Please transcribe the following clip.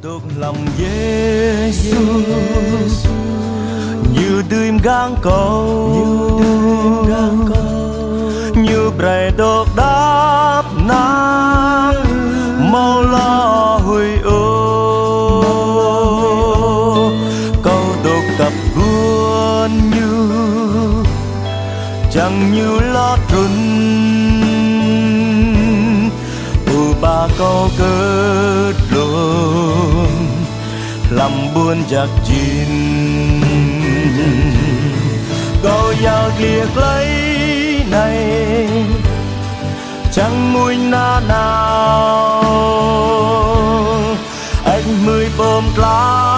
Tục lòng Giêsu như đêm gang cầu, như bể độc đáp nắng mau lo hủy ô câu độc tập buồn như chẳng như lót run ba câu cất luôn làm buồn giặc chín câu giao liệt lấy này chẳng mùi na nào anh mười bom lá